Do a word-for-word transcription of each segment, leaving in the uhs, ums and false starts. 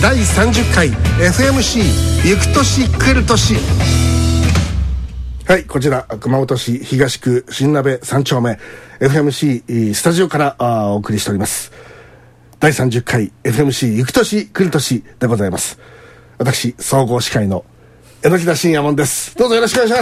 だいさんじゅっかい エフエムシー ゆく年来る年。はい、こちら熊本市東区新鍋さん丁目 エフエムシー スタジオからお送りしておりますだいさんじゅっかい エフエムシー ゆく年来る年でございます。私総合司会の榎田信也門です。どうぞよろしくお願いします。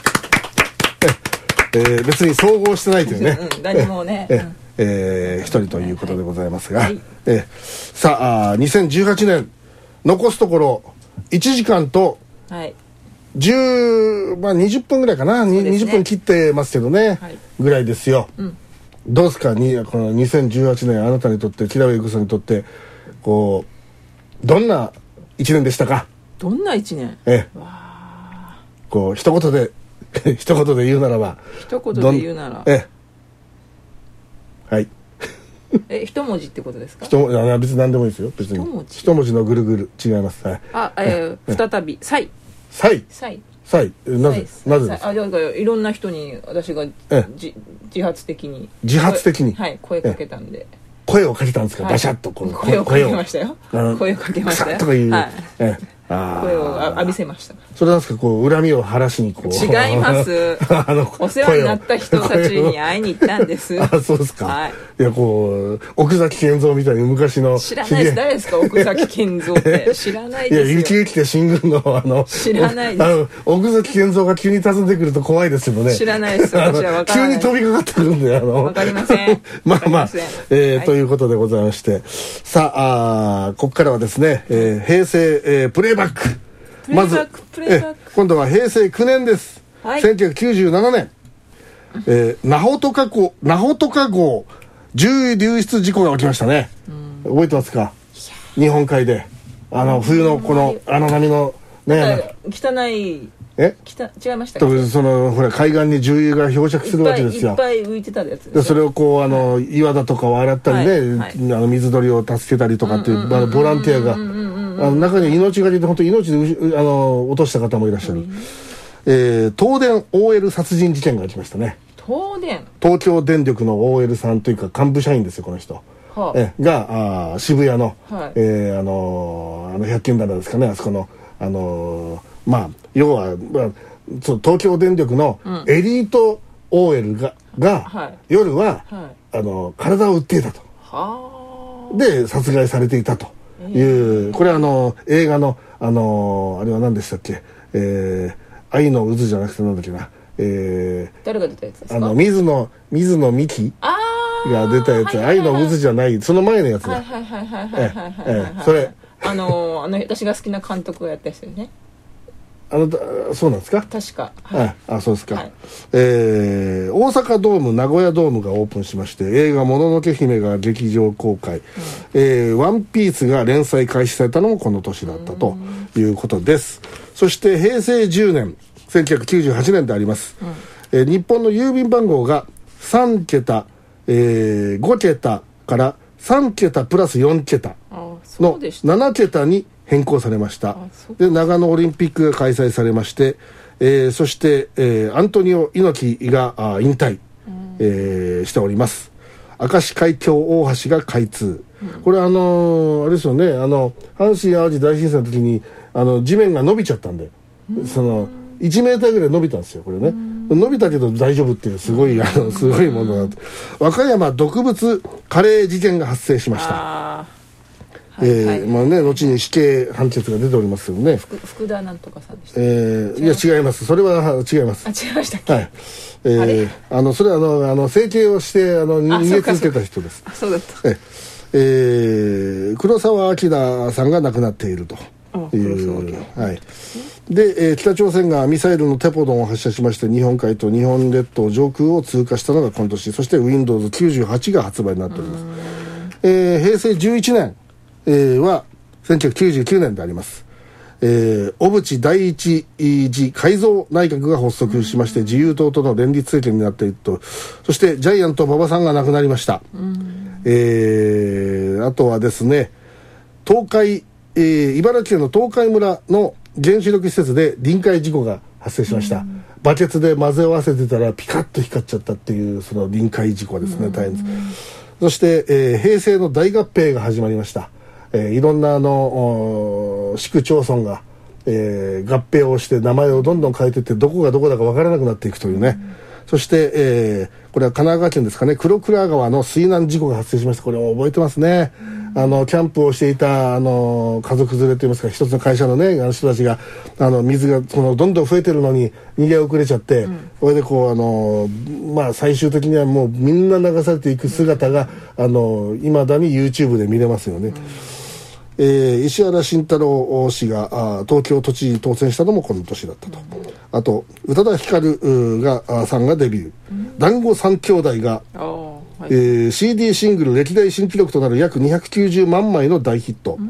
え、えー、別に総合してないというね、 うん、何もね、 えええー、一人ということでございますが、はい、えー、さあにせんじゅうはちねん残すところいちじかんとじゅう、まあ、にじゅっぷんぐらいかな、ね、にじゅっぷん切ってますけどね、はい、ぐらいですよ、うん、どうですかにこのにせんじゅうはちねんあなたにとって木田上由子さんにとってこうどんないちねんでしたか。 どんないちねん、 ええ、わこう一言で一言で言うならば一言で言うならええはいえ一文字ってことですか。 一文字、あ、別に何でもいいですよ。別に一文字、一文字のぐるぐる違います。はい、 あ、えー、再びサイサイサイサイなぜなぜですか。 あ、いろんな人に私がじ自発的に自発的にはい声かけたんで。 声をかけたんですか。バシャッとこの声をかけましたよ。声をかけましたよ。 とかいう、 はい、 ええ、あ声を浴びせました。 それなんですか、こう恨みを晴らしにこう。 違いますあのお世話になった人たちに会いに行ったんですあ、そうですか、はい、いやこう奥崎健三みたいに昔の知らないです。誰ですか奥崎健三って知らないですよ。 いや雪雪で新軍のあの知らないです。 あの奥崎健三が急に訪ねてくると怖いですよね。 知らないです私は分からない。 急に飛びかかってくるんであの分かりませんまあまあ、えーはい、ということでございまして、さあ、あここからはですね、えー、平成、えー、プレイバックまずえ今度は平成きゅうねんです、はい、せんきゅうひゃくきゅうじゅうななねん、えー、ナホトカ号ナホトカ号重流出事故が起きましたね。覚えてますか。日本海であの冬のこの荒波のね汚いえ違いましたか。 そのほら海岸に重油が漂着するわけですよ。 いっぱい浮いてたやつでそれをこうあの、はい、岩だとかを洗ったりね、はいはい、あの水鳥を助けたりとかっていう、うんうん、あのボランティアがあの中に命がけで本当に命であの落とした方もいらっしゃる、うん、えー、東電 オーエル 殺人事件が起きましたね。 東電東京電力の オーエル さんというか幹部社員ですよこの人、はあ、えがあ渋谷の、はい、えー、あのー、あのひゃっ均棚ですかねあそこのあのー、まあ要は、まあ、そう東京電力のエリート オーエル が、うん、が、はい、夜は、はい、あの体を売っていたと、はあ、で殺害されていたという、これはあの映画のあのあれは何でしたっけ、えー、愛の渦じゃなくてなんだっけな、えー、 誰が出たやつですか。 あの水野水野美紀が出たやつ、愛の渦じゃないその前のやつだ。はいはいはいはいはいはいはい。それあのあの私が好きな監督がやった人ね。 あのそうなんですか。 確か、 はい、あそうですか、はい、えー、大阪ドーム名古屋ドームがオープンしまして映画もののけ姫が劇場公開、うん、えー、ワンピースが連載開始されたのもこの年だったということです。そして平成じゅうねんせんきゅうひゃくきゅうじゅうはちねんであります、うん、えー、日本の郵便番号がさん桁、えー、ご桁からさん桁プラスよん桁のなな桁に変更されました。で長野オリンピックが開催されまして、えー、そして、えー、アントニオ猪木があ引退、えー、しております。明石海峡大橋が開通、うん、これあのー、あれですよね、あの阪神・淡路大震災の時にあの地面が伸びちゃったんで、うん、そのいちメーターぐらい伸びたんですよこれね、うん、伸びたけど大丈夫っていうすごい、うん、あのすごいものだって、うん、和歌山毒物カレー事件が発生しました。えーはい、まあね、後に死刑判決が出ておりますけどね。 福田なんとかさんでした、 えー、いや違います。それは違います。 あ違いましたっけ。はい。 えー、あ, あのそれはあのあの整形をしてあの逃げ続けた人です。 あそうだった。 えーえー、黒澤明さんが亡くなっているという。はい。で、えー、北朝鮮がミサイルのテポドンを発射しまして日本海と日本列島上空を通過したのが今年。そして ウィンドウズきゅうじゅうはち が発売になっております。えー、平成じゅういちねんえー、はせんきゅうひゃくきゅうじゅうきゅうねんであります。えー、小渕第一次改造内閣が発足しまして自由党との連立政権になっていると。そしてジャイアント馬場さんが亡くなりました。えー、あとはですね東海、えー、茨城県の東海村の原子力施設で臨界事故が発生しました。バケツで混ぜ合わせてたらピカッと光っちゃったっていうその臨界事故ですね。大変です。そして、えー、平成の大合併が始まりました。 えー、いろんなあの市区町村が、えー、合併をして名前をどんどん変えていってどこがどこだか分からなくなっていくというね、うん、そして、えー、これは神奈川県ですかね、黒倉川の水難事故が発生しました。これも覚えてますね、うん、あのキャンプをしていたあの家族連れといいますか、一つの会社のねあの人たちがあの水がそのどんどん増えてるのに逃げ遅れちゃって、うん、これでこうあの、まあ、最終的にはもうみんな流されていく姿がいまだに YouTube で見れますよね、うん、えー、石原慎太郎氏があ東京都知事当選したのもこの年だったと、うん、あと宇多田ヒカルがさんがデビュー、うん、団子三兄弟が、はい、えー、シーディー シングル歴代新記録となる約にひゃくきゅうじゅうまんまいの大ヒット、うん、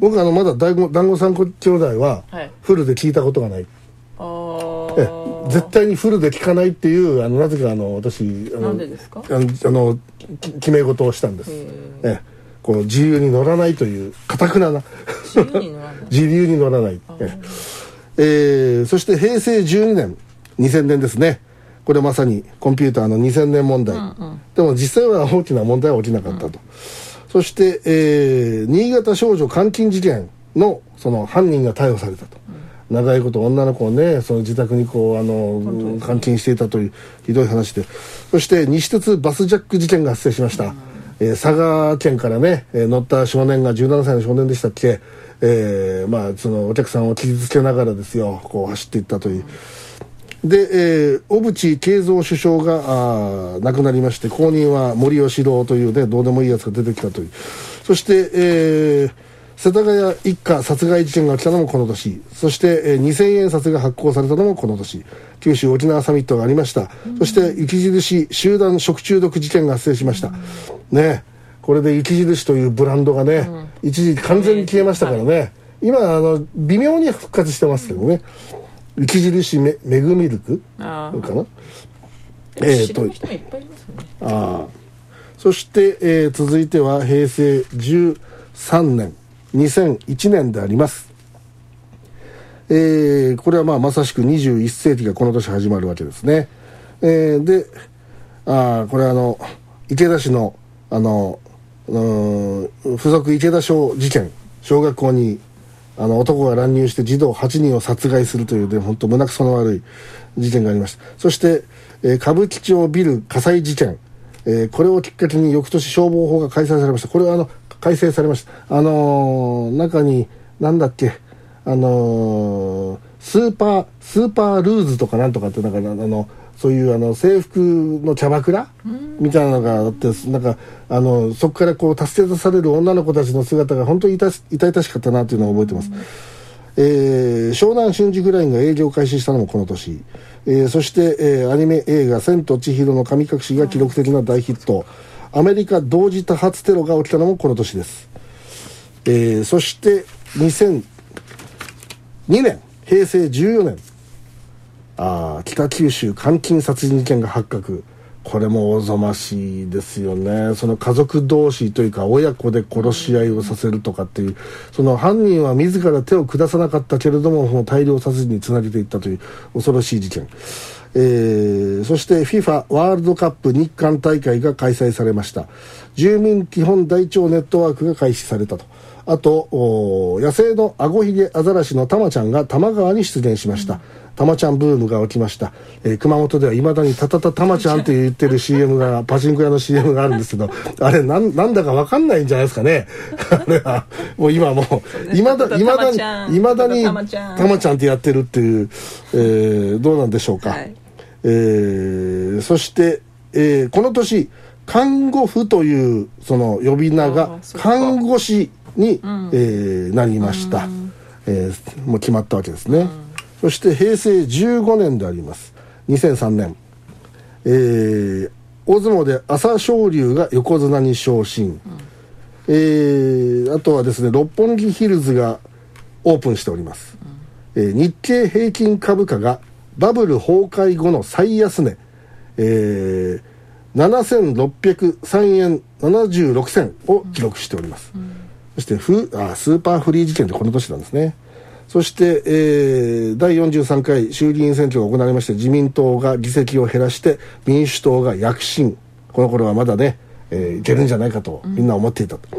僕あのまだ団子、団子三兄弟はフルで聴いたことがない、はい、え絶対にフルで聴かないっていうあのなぜかあの私あのなんでですか、 あのあの決め事をしたんです。えこの自由に乗らないという堅くなな自由に乗らない自由に乗らない、ええー、そして平成じゅうにねんにせんねんですね。これまさにコンピューターのにせんねん問題、うんうん、でも実際は大きな問題は起きなかったと、うん、そして、えー、新潟少女監禁事件のその犯人が逮捕されたと、うん、長いこと女の子をねその自宅にこうあの監禁していたというひどい話で、そして西鉄バスジャック事件が発生しました、うん、えー、佐賀県からね、えー、乗った少年がじゅうななさいの少年でしたっけ、えー、まあそのお客さんを傷つけながらですよこう走っていったという、で、えー、小渕恵三首相があ亡くなりまして、後任は森喜朗というねどうでもいいやつが出てきたという。そして、えー、世田谷一家殺害事件が起きたのもこの年、そして、えー、にせんえん札が発行されたのもこの年、九州沖縄サミットがありました、うん、そして雪印集団食中毒事件が発生しました、うん、ね、これで雪印というブランドがね、うん、一時完全に消えましたからね、はい、今あの微妙に復活してますけどね、雪印メメグミルクかな、 えー、と知る人もいっぱいいますね。 あそして、えー、続いては平成じゅうさんねんにせんいちねんであります、えー、これはまあまさしくにじゅういっせいきがこの年始まるわけですね、えー、であこれはあの池田市のあのうん附属池田小事件、小学校にあの男が乱入して児童はちにんを殺害するというで本当胸くその悪い事件がありました。そして、えー、歌舞伎町ビル火災事件、えー、これをきっかけに翌年消防法が改正されました。これはあの改正されました。あのー、中になんだっけあのー、スーパースーパールーズとかなんとかってなんかあのそういうあの制服のキャバクラみたいなのがあって、なんかあのそこからこう助け出される女の子たちの姿が本当に痛々しかったなというのを覚えてます、えー、湘南新宿ラインが営業開始したのもこの年、えー、そして、えー、アニメ映画千と千尋の神隠しが記録的な大ヒット、アメリカ同時多発テロが起きたのもこの年です、えー、そしてにせんにねん平成じゅうよねん、あ北九州監禁殺人事件が発覚。これもおぞましいですよね。その家族同士というか親子で殺し合いをさせるとかっていう、その犯人は自ら手を下さなかったけれどももう大量殺人につなげていったという恐ろしい事件、えー、そして フィファ ワールドカップ日韓大会が開催されました。住民基本台帳ネットワークが開始されたと。あと野生のアゴヒゲアザラシのタマちゃんが多摩川に出現しました、うん、タマちゃんブームが起きました、えー、熊本ではいまだにタタタタマちゃんと言ってる シーエム がパチンコ屋の シーエム があるんですけどあれ な, なんだか分かんないんじゃないですかねあれはもう今もういまだいまだにいまだにタマちゃんってやってるっていう、えー、どうなんでしょうか、はい、えー、そして、えー、この年看護婦というその呼び名が看護師に、うん、えー、なりました、えー、もう決まったわけですね、うん、そして平成じゅうごねんでありますにせんさんねん、えー、大相撲で朝青龍が横綱に昇進、うん、えー、あとはですね六本木ヒルズがオープンしております、うん、えー、日経平均株価がバブル崩壊後の最安値、えー、ななせんろっぴゃくさんえんななじゅうろくせんを記録しております、うんうん、そしてフあスーパーフリー事件ってこの年なんですね。そして、えー、だいよんじゅうさんかい衆議院選挙が行われまして自民党が議席を減らして民主党が躍進。この頃はまだね、えー、いけるんじゃないかとみんな思っていたと、うん、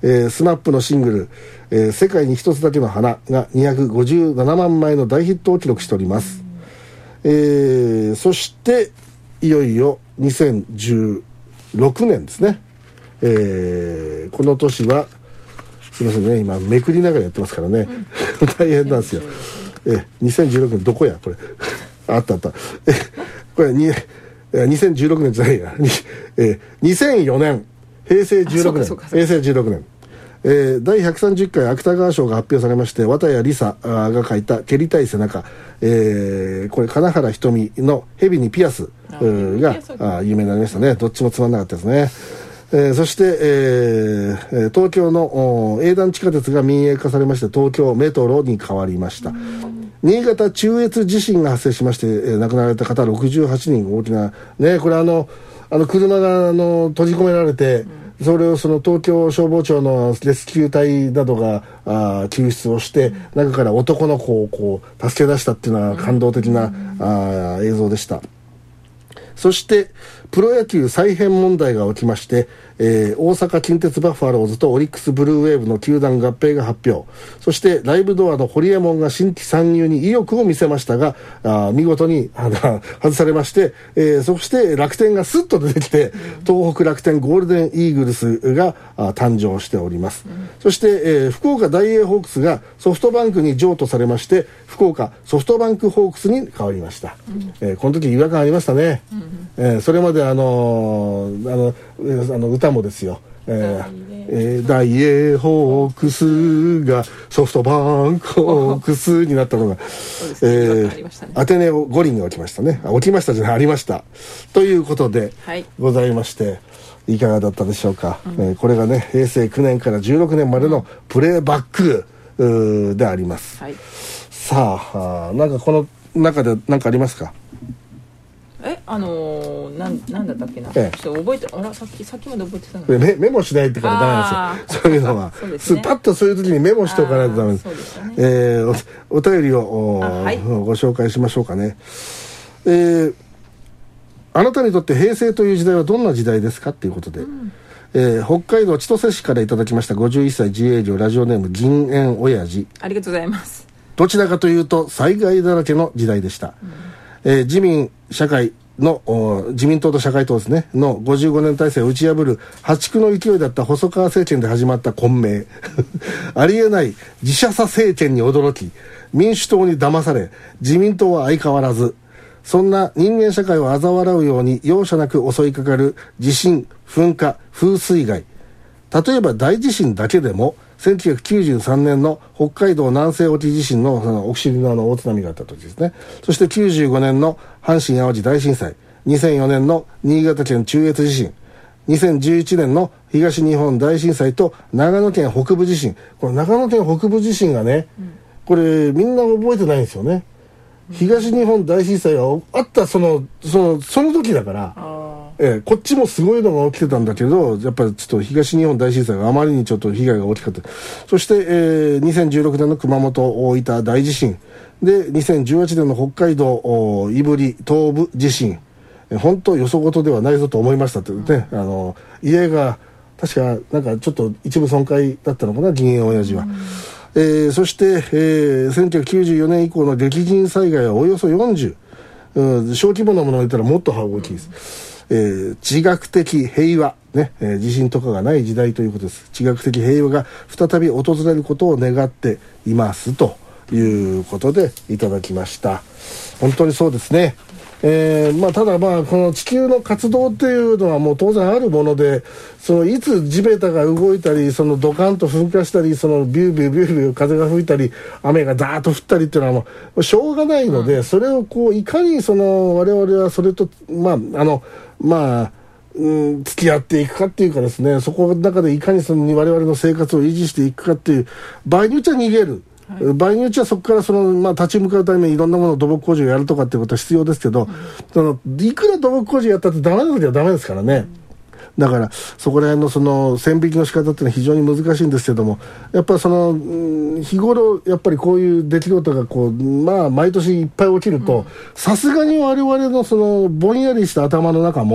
えー、スマップのシングル、えー、世界に一つだけの花がにひゃくごじゅうななまんまいの大ヒットを記録しております、うんえー、そしていよいよにせんじゅうろくねんですね、えー、この年はすみませんね今めくりながらやってますからね、うん、大変なんですよ。えにせんじゅうろくねんどこやこれあったあったえこれににせんじゅうろくねんじゃないやえにせんよねんへいせいじゅうろくねん平成じゅうろくねん、えー、だいひゃくさんじゅっかい芥川賞が発表されまして綿谷りさが書いた蹴りたい背中、えー、これ金原ひとみの蛇にピアスがあ有名になりましたね。どっちもつまんなかったですね。えー、そして、えー、東京の営団地下鉄が民営化されまして東京メトロに変わりました。新潟中越地震が発生しまして、えー、亡くなられた方ろくじゅうはちにん大きなねこれあのあの車があの閉じ込められて、うん、それをその東京消防庁のレスキュー隊などがあ救出をして、うん、中から男の子をこう助け出したっていうのは感動的な、うん、あ映像でした。そしてプロ野球再編問題が起きまして、えー、大阪近鉄バファローズとオリックスブルーウェーブの球団合併が発表。そしてライブドアのホリエモンが新規参入に意欲を見せましたがあ見事にあの外されまして、えー、そして楽天がスッと出てきて東北楽天ゴールデンイーグルスがあ誕生しております、うん、そして、えー、福岡ダイエーホークスがソフトバンクに譲渡されまして福岡ソフトバンクホークスに変わりました、うんえー、この時違和感ありましたね、うんえー、それまであのー、あのあの歌もですよ、えーえー、ダイエーホークスがソフトバンクホークスになったのが、えー、アテネ五輪が起きましたね。あ起きましたじゃないありましたということで、はい、ございましていかがだったでしょうか、うんえー、これがねへいせいきゅうねんからじゅうろくねんまでのプレイバックであります、はい、さあなんかこの中で何かありますか。 えあのー、なんなんだったっけな、ええ、ちょっと覚えてあらさっきさっきまで覚えてたのメメモしないってからダメなんですよそういうのはそうです、ね、パッとそういう時にメモしておかないとダメです。そうですよね、えー、お, お便りを、はい、ご紹介しましょうかね。えー、あなたにとって平成という時代はどんな時代ですかっていうことで、うんえー、北海道千歳市からいただきましたごじゅういっさい自営業ラジオネーム銀縁親父。 ありがとうございます。 どちらかというと災害だらけの時代でした、うんえー、自民社会の自民党と社会党ですねのごじゅうごねん体制を打ち破る破竹の勢いだった細川政権で始まった混迷ありえない自社さ政権に驚き民主党に騙され自民党は相変わらずそんな人間社会を嘲笑うように容赦なく襲いかかる地震噴火風水害。例えば大地震だけでもせんきゅうひゃくきゅうじゅうさんねんの北海道南西沖地震 の, その奥尻のあの大津波があった時ですね。そしてきゅうじゅうごねんの阪神淡路大震災、にせんよねんの新潟県中越地震、にせんじゅういちねんの東日本大震災と長野県北部地震。この長野県北部地震がね、うん、これみんな覚えてないんですよね。東日本大震災があったそのそのその時だから。えー、こっちもすごいのが起きてたんだけどやっぱりちょっと東日本大震災があまりにちょっと被害が大きかった。そして、えー、にせんじゅうろくねんの熊本大分大地震でにせんじゅうはちねんの北海道胆振東部地震、えー、本当よそごとではないぞと思いましたってね、うん、あの家が確かなんかちょっと一部損壊だったのかな銀縁親父は、うんえー、そして、えー、せんきゅうひゃくきゅうじゅうよねん以降の激甚災害はおよそよんじゅう、うん、小規模なものを言ったらもっと大きいです、うんえー、地学的平和、ねえー、地震とかがない時代ということです。地学的平和が再び訪れることを願っていますということでいただきました。本当にそうですね。えーまあ、ただまあこの地球の活動っていうのはもう当然あるものでそのいつ地べたが動いたりそのドカンと噴火したりそのビュービュービュービュー風が吹いたり雨がダーッと降ったりっていうのはもうしょうがないので、うん、それをこういかにその我々はそれとまああのまあうん、付き合っていくかっていうかですねそこの中でいかにその我々の生活を維持していくかっていう場合によっちゃ逃げる、はい、場合によっちゃそこからその、まあ、立ち向かうためにいろんなものを土木工事をやるとかっていうことは必要ですけど、うん、そのいくら土木工事やったってダメな時はダメですからね、うん、だからそこら辺のその線引きの仕方っていうのは非常に難しいんですけどもやっぱりその、うん、日頃やっぱりこういう出来事がこうまあ毎年いっぱい起きるとさすがに我々のそのぼんやりした頭の中も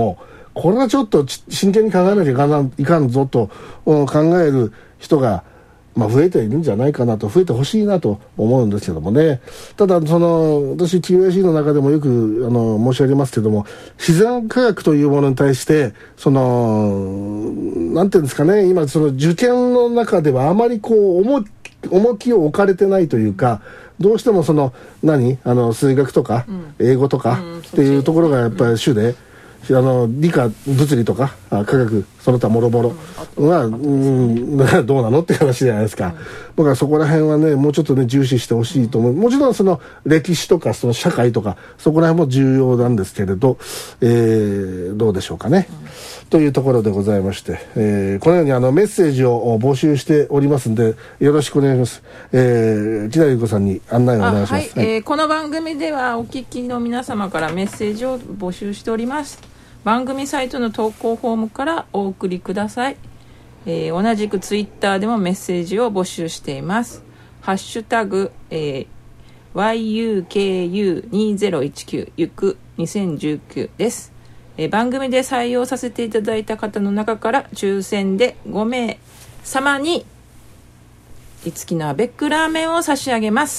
これはちょっと真剣に考えなきゃいかん、いかんぞと考える人が、まあ、増えているんじゃないかなと、増えてほしいなと思うんですけどもね。ただその私 キューアイシー の中でもよくあの申し上げますけども、自然科学というものに対してそのなんていうんですかね、今その受験の中ではあまりこう重重きを置かれてないというか、どうしてもその何あの数学とか英語とかっていうところがやっぱり主で、あの理科物理とか科学その他もろもろは、うん、どうなのって話じゃないですか、うん、僕はそこら辺はねもうちょっとね重視してほしいと思う。もちろんその歴史とかその社会とかそこら辺も重要なんですけれど、えー、どうでしょうかね、うん、というところでございまして、えー、このようにあのメッセージを募集しておりますんでよろしくお願いします。えー、木田由子さんに案内をお願いします。 はい、はい、えー、この番組ではお聞きの皆様からメッセージを募集しております。番組サイトの投稿フォームからお送りください。えー、同じくツイッターでもメッセージを募集しています。ハッシュタグ、えー、ワイユーケーユーにせんじゅうきゅう ゆくにせんじゅうきゅうです。えー、番組で採用させていただいた方の中から抽選でごめいさまにいつきのアベックラーメンを差し上げます。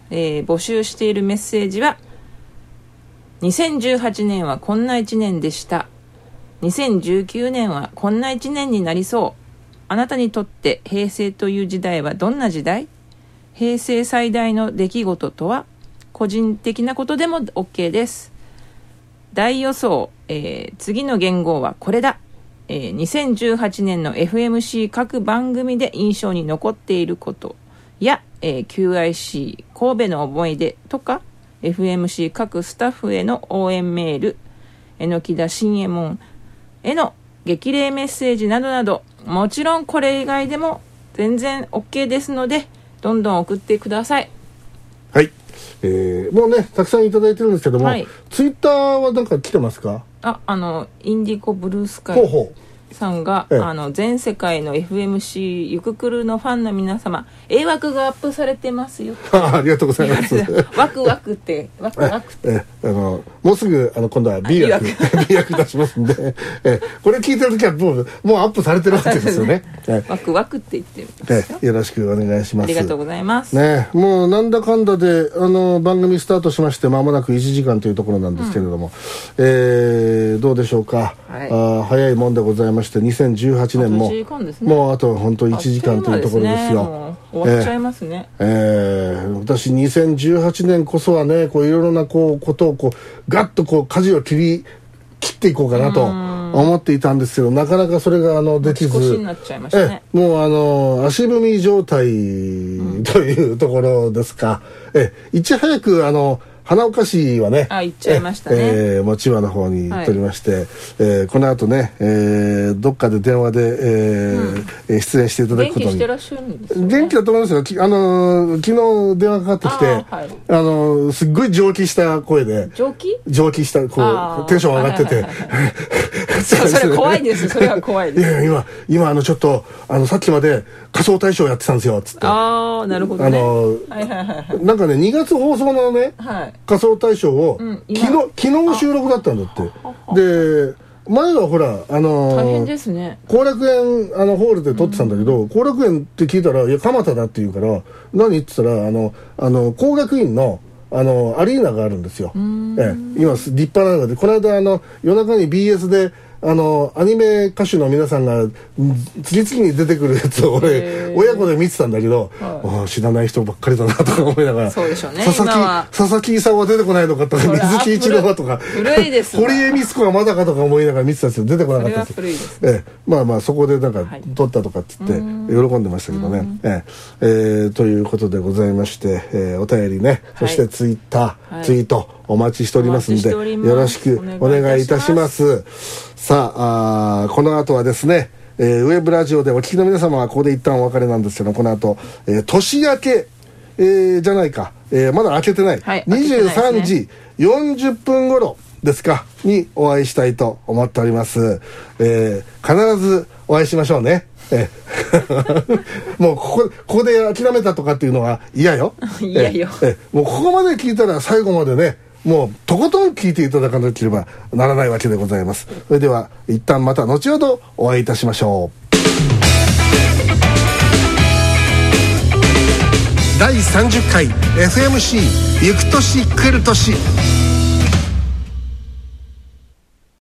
えー、募集しているメッセージはにせんじゅうはちねんはこんないちねんでした。にせんじゅうきゅうねんはこんないちねんになりそう。あなたにとって平成という時代はどんな時代？平成最大の出来事とは？個人的なことでも OK です。大予想、えー、次の元号はこれだ。えー、にせんじゅうはちねんの エフエムシー 各番組で印象に残っていることや、えー、キューアイシー 神戸の思い出とか、エフエムシー 各スタッフへの応援メール、榎田新右衛門への激励メッセージなどなど、もちろんこれ以外でも全然 OK ですので、どんどん送ってください。 はい、えー、もうねたくさんいただいてるんですけども、はい、ツイッターはなんか来てますか？ あ、あのインディコブルースカイさんが、 ええ、 あの全世界の エフエムシー ゆくくるのファンの皆様、英訳がアップされてますよ。 あ, ありがとうございます。 ワクワクってワクワクってええ、あのもうすぐあの今度は B 訳 B 訳出しますんで、えこれ聞いてる時はもうもうアップされてるわけですよね。 えワクワクって言ってるんですよ。 えよろしくお願いします。 ありがとうございますね。もうなんだかんだであの番組スタートしまして間もなくいちじかんというところなんですけれども、うん、えー、どうでしょうか、はい、あ早いもんでございまして、にせんじゅうはちねんももうあと本当いちじかんというところですよ。 終わっちゃいますね。 えーえー、私にせんじゅうはちねんこそはね、こういろいろなこうことをこうガッとこう舵を切り切っていこうかなと思っていたんですけど、なかなかそれがあのできず、 少しになっちゃいましたね。 えもうあの足踏み状態というところですか。うん、えいち早くあの花岡市はね、 あ行っちゃいましたね。 えー、もう千葉の方に行っておりまして、はい、えー、この後ね、えー、どっかで電話で、えーうん、出演していただくことに。 元気してらっしゃるんですよね。 元気だと思いますよ。きあの昨日電話かかってきて、あ、はい、あのすっごい蒸気した声で、 蒸気蒸気したこうテンション上がってて、 それ怖いです。それは怖いです。 いや今今あのちょっとあのさっきまで仮装大賞やってたんですよつって。 ああなるほどね。 あの、はいはいはい、なんかねにがつ放送のね、はい、仮装大賞を、うん、昨日昨日収録だったんだって。で前はほらあのー、 大変ですね。 後楽園あのホールで撮ってたんだけど、後、うん、楽園って聞いたらいや蒲田だって言うから何って言ったらあのあの工学院のあのアリーナがあるんですよ。ええ、今立派なので、この間あの夜中に ビーエス であのアニメ歌手の皆さんが次々に出てくるやつを俺親子で見てたんだけど、はい、知らない人ばっかりだなとか思いながら、 そうでしょうね、 佐々木佐々木功は出てこないのかとか、水木一郎はとか古いです堀江光子はまだかとか思いながら見てたんですよ。出てこなかったです。 それは古いです、 ええ、まあまあそこでなんか撮ったとかっつって喜んでましたけどね、えええー、ということでございまして、えー、お便りね、そしてツイッター、はい、ツイートお待ちしておりますんで、よろしくお願いいたします。さあ、あこの後はですね、えー、ウェブラジオでお聞きの皆様はここで一旦お別れなんですけど、この後、えー、年明け、えー、じゃないか、えー、まだ明けてない、はい、にじゅうさんじよんじゅっぷん頃ですかにお会いしたいと思っております。えー、必ずお会いしましょうね。えもうここ、ここで諦めたとかっていうのは嫌よ。 嫌よ。 ええもうここまで聞いたら最後までね、 もうとことん聞いていただかなければならないわけでございます。それでは一旦また後ほどお会いいたしましょう。だいさんじゅっかい エフエムシー ゆく年来る年。